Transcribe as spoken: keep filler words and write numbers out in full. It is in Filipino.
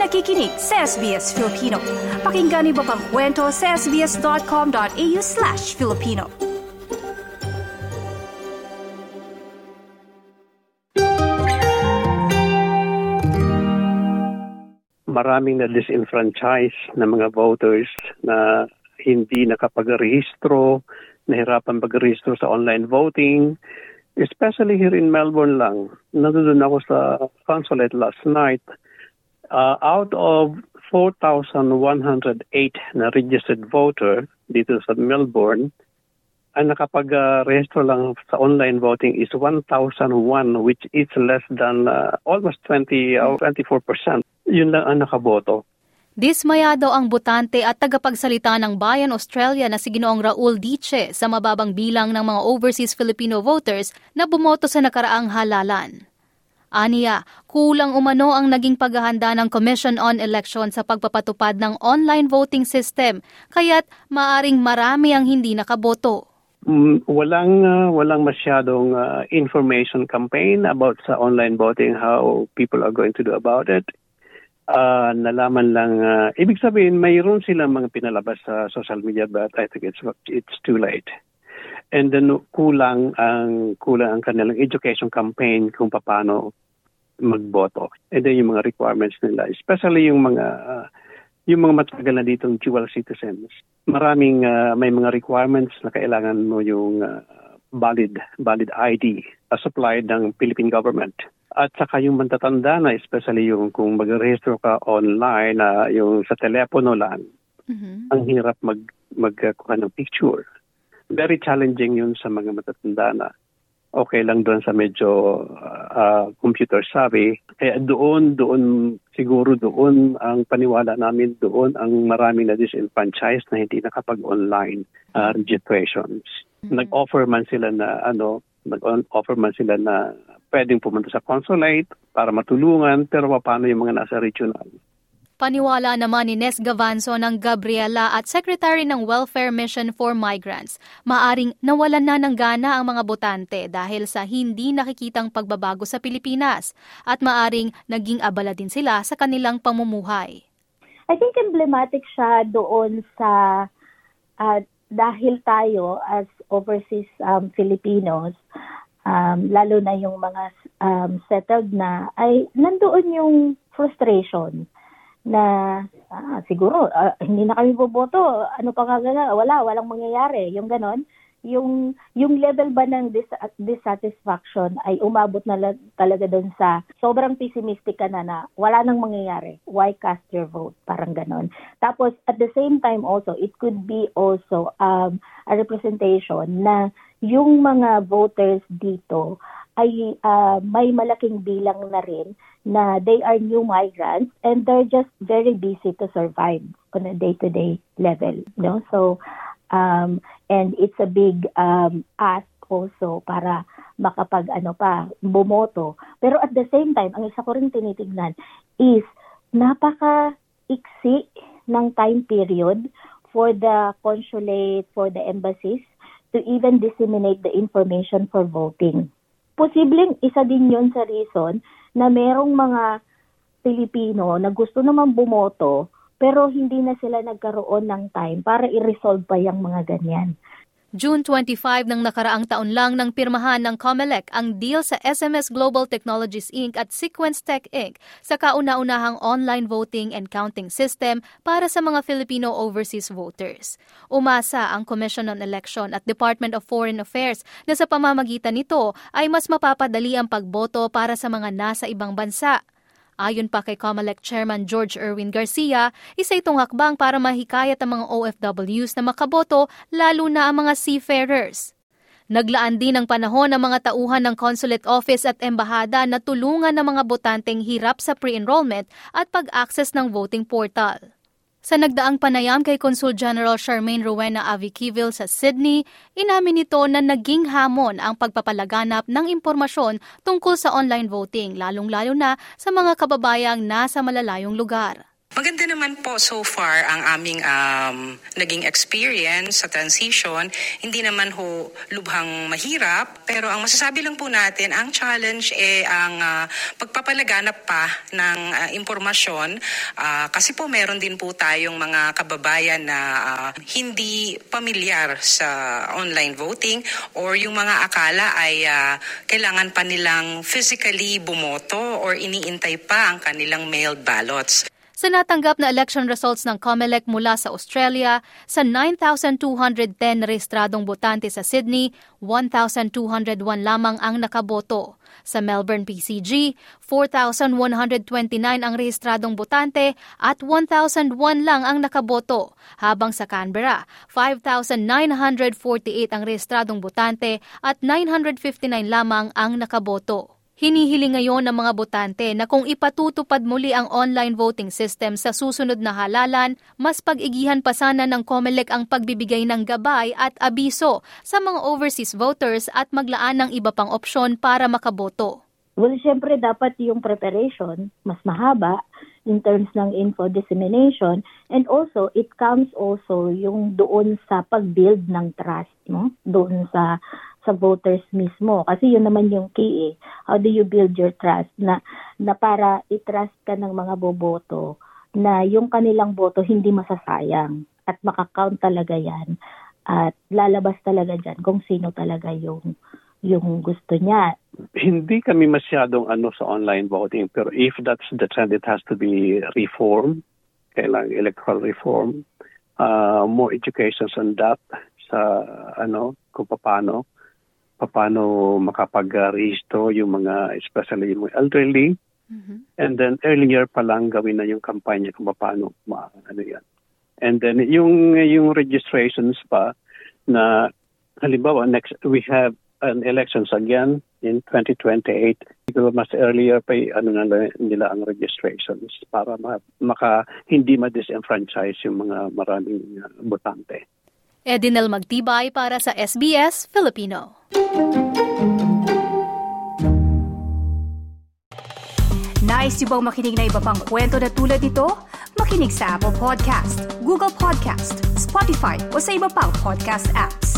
nakikinig sa S B S Filipino. Pakinggan niyo pa ang kwento sa sbs.com.au slash Filipino. Maraming na disenfranchise na mga voters na hindi nakapag-rehistro, nahirapan pag-rehistro sa online voting, especially here in Melbourne lang. Nandun ako sa consulate last night. Uh, out of four thousand one hundred eight na registered voter dito sa Melbourne, ang nakapag-rehistro lang sa online voting is one thousand one, which is less than uh, almost twenty or twenty-four percent. Yun lang ang nakaboto. Dismayado ang botante at tagapagsalita ng Bayan Australia na si Ginoong Raul Diche sa mababang bilang ng mga overseas Filipino voters na bumoto sa nakaraang halalan. Aniya, kulang umano ang naging paghahanda ng Commission on Election sa pagpapatupad ng online voting system, kaya't maaring marami ang hindi nakaboto. Mm, walang uh, walang masyadong uh, information campaign about sa online voting, how people are going to do about it. Uh, nalaman lang, uh, ibig sabihin, mayroon silang mga pinalabas sa social media, but I think it's it's too late. And then kulang ang kulang ang kanilang education campaign kung paano magboto. And then yung mga requirements nila, especially yung mga uh, yung mga matagal na ditong dual citizens. Maraming uh, may mga requirements na kailangan mo yung uh, valid valid I D uh, supplied ng Philippine government. At saka yung matatanda na, especially yung kung mag-register ka online, uh, yung sa telepono lang, mm-hmm. ang hirap mag, magkuha ng picture. Very challenging yun sa mga matatanda na. Okay lang doon sa medyo uh, computer savvy. Kaya doon, doon, siguro doon, ang paniwala namin doon, ang maraming na disenfranchised na hindi nakapag-online uh, registrations. Mm-hmm. Nag-offer man sila na, ano, nag-offer man sila na pwedeng pumunta sa consulate para matulungan, pero paano yung mga nasa regional? Paniwala naman ni Nes Gavanzo ng Gabriela at Secretary ng Welfare Mission for Migrants, maaring nawalan na ng gana ang mga botante dahil sa hindi nakikitang pagbabago sa Pilipinas at maaring naging abala din sila sa kanilang pamumuhay. I think emblematic siya doon sa uh, dahil tayo as overseas um, Filipinos, Um, lalo na yung mga um, settled na, ay nandoon yung frustration na ah, siguro uh, hindi na kami boboto, ano pa nga gana, wala, walang mangyayari, yung ganon. Yung, yung level ba ng dis- dissatisfaction ay umabot na la- talaga doon sa sobrang pessimistic ka na na wala nang mangyayari, why cast your vote, parang ganon. Tapos at the same time also, it could be also um, a representation na yung mga voters dito ay uh, may malaking bilang na rin na they are new migrants and they're just very busy to survive on a day-to-day level, no? So um and it's a big um ask also para makapag ano pa bumoto. Pero at the same time, ang isa ko rin tinitingnan is napaka iksi ng time period for the consulate, for the embassies to even disseminate the information for voting. Posibleng isa din yun sa reason na merong mga Pilipino na gusto naman bumoto pero hindi na sila nagkaroon ng time para i-resolve pa yung mga ganyan. June twenty-fifth ng nakaraang taon lang nang pirmahan ng COMELEC ang deal sa S M S Global Technologies Incorporated at Sequence Tech Incorporated sa kauna-unahang online voting and counting system para sa mga Filipino overseas voters. Umasa ang Commission on Election at Department of Foreign Affairs na sa pamamagitan nito ay mas mapapadali ang pagboto para sa mga nasa ibang bansa. Ayon pa kay COMELEC Chairman George Erwin Garcia, isa itong hakbang para mahikayat ang mga O F W s na makaboto, lalo na ang mga seafarers. Naglaan din ng panahon ng mga tauhan ng consulate office at embahada na tulungan ng mga botanteng hirap sa pre-enrollment at pag-access ng voting portal. Sa nagdaang panayam kay Consul General Charmaine Rowena Aviquivil sa Sydney, inamin nito na naging hamon ang pagpapalaganap ng impormasyon tungkol sa online voting, lalong-lalo na sa mga kababayang nasa malalayong lugar. Maganda naman po so far ang aming um, naging experience sa transition. Hindi naman ho lubhang mahirap, pero ang masasabi lang po natin, ang challenge eh ang uh, pagpapalaganap pa ng uh, impormasyon uh, kasi po meron din po tayong mga kababayan na uh, hindi pamilyar sa online voting or yung mga akala ay uh, kailangan pa nilang physically bumoto or iniintay pa ang kanilang mailed ballots. Sa natanggap na election results ng COMELEC mula sa Australia, sa nine thousand two hundred ten rehistradong botante sa Sydney, one thousand two hundred one lamang ang nakaboto. Sa Melbourne P C G, four thousand one hundred twenty-nine ang rehistradong botante at one thousand one lang ang nakaboto. Habang sa Canberra, five thousand nine hundred forty-eight ang rehistradong botante at nine hundred fifty-nine lamang ang nakaboto. Hinihiling ngayon ng mga botante na kung ipatutupad muli ang online voting system sa susunod na halalan, mas pag-igihan pa sana ng COMELEC ang pagbibigay ng gabay at abiso sa mga overseas voters at maglaan ng iba pang opsyon para makaboto. Well, siyempre dapat yung preparation mas mahaba in terms ng info dissemination, and also it comes also yung doon sa pag-build ng trust, no? Doon sa sa voters mismo, kasi yun naman yung key eh. How do you build your trust na na para i-trust ka ng mga boboto na yung kanilang boto hindi masasayang at makakount talaga yan at lalabas talaga dyan kung sino talaga yung yung gusto niya. Hindi kami masyadong ano sa online voting, pero if that's the trend, it has to be reform, kailangan electoral reform, uh, more education on that sa ano kung paano paano makapag-rehisto yung mga, especially yung elderly. Mm-hmm. And then earlier pa lang gawin na yung kampanya kung paano ma, ano yan. And then yung yung registrations pa na halimbawa next we have an elections again in twenty twenty-eight. Siguro mas earlier pa ano na nila ang registrations para ma, maka hindi ma-disenfranchise yung mga maraming uh, botante. Edinel Magtibay para sa S B S Filipino. Nice yung bang makinig na iba pang kwento na tulad ito? Makinig sa Apple Podcast, Google Podcast, Spotify o sa iba pang podcast apps.